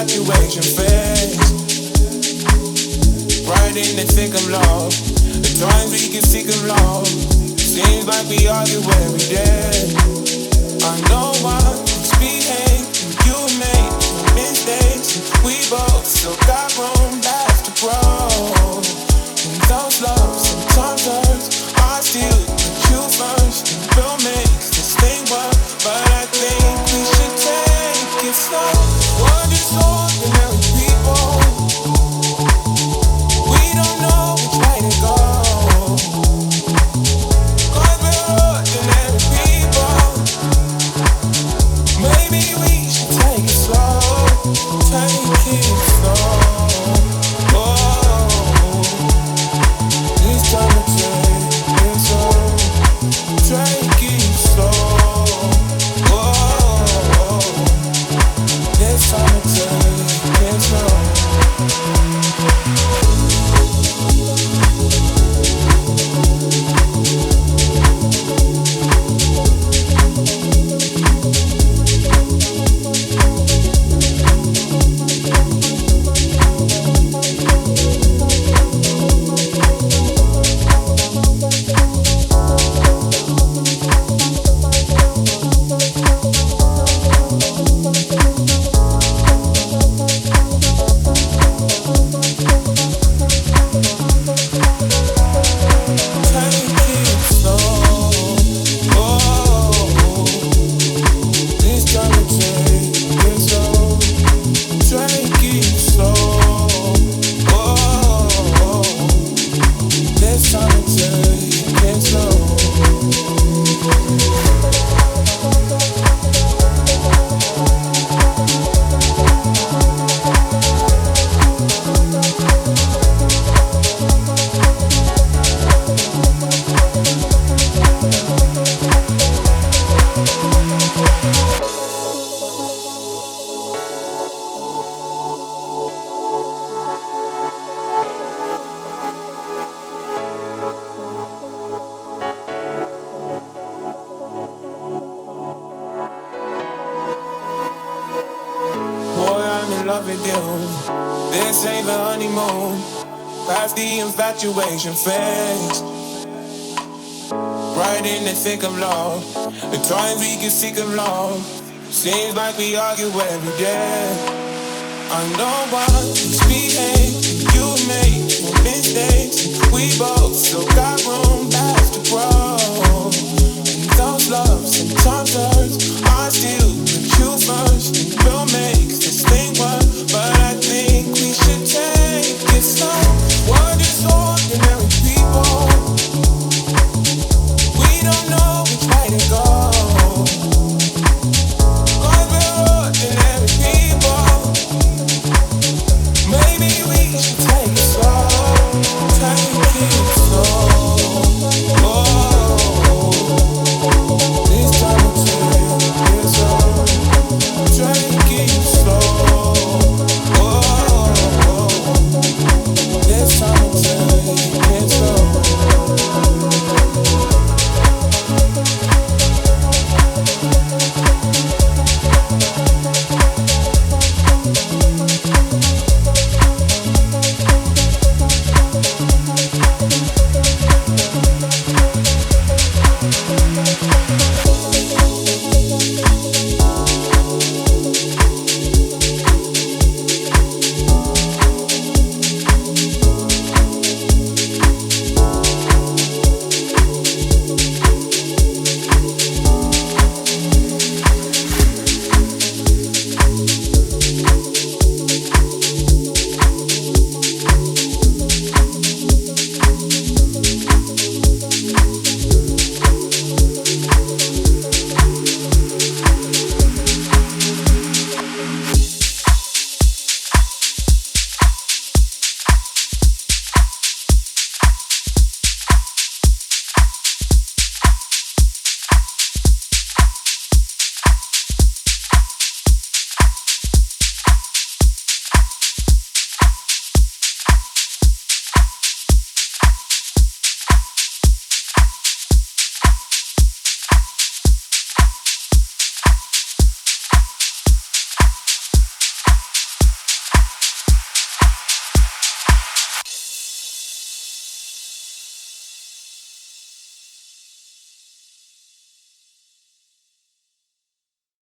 infatuation phase. Right in the thick of love. At times we can seek of love. Seems like we argue every day. I know I misbehave, you make mistakes. We both still got room left to grow. And those loves sometimes hurts. I still put you first. And we'll make this thing work, but I think we should take it slow. We're just ordinary people. We don't know which way to go. 'Cause we're ordinary people. Maybe we should take it slow. Take it slow. Oh, this time to take it slow. Take it slow. Oh, this time to take it slow. This ain't the honeymoon, past the infatuation phase. Right in the thick of love, at times we can seek of love. Seems like we argue every day. I know I misbehave, you make mistakes. We both still got room left to grow. And those loves sometimes hurts. I still put you first, and we'll make this thing work.